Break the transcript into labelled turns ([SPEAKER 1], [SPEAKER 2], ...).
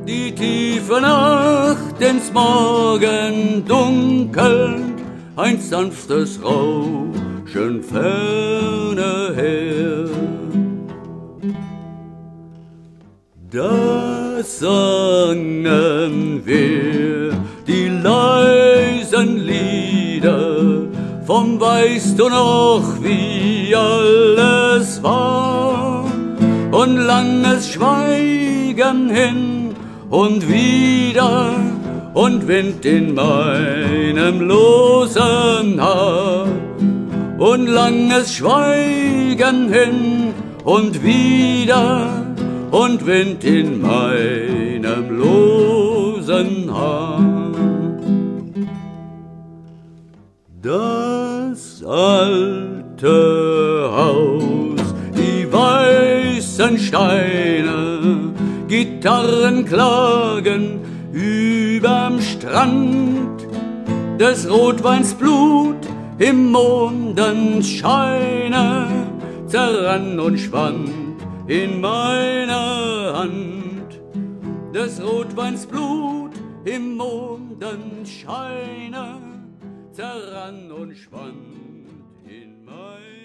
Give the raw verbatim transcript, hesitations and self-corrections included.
[SPEAKER 1] Die tiefe Nacht ins Morgendunkel, ein sanftes Rauschen ferne her. Da sangen wir die leisen Lieder vom Weißt du noch, wie alles war, und langes Schweigen hin und wieder und Wind in meinem losen Haar, und langes Schweigen hin und wieder und Wind in meinem losen Haar. Das alte Haus, die weißen Steine, Gitarren klagen überm Strand, des Rotweins Blut im Mondenscheine zerrann und schwand in meiner Hand, des Rotweins Blut im Mondenscheine zerrann und schwand in meiner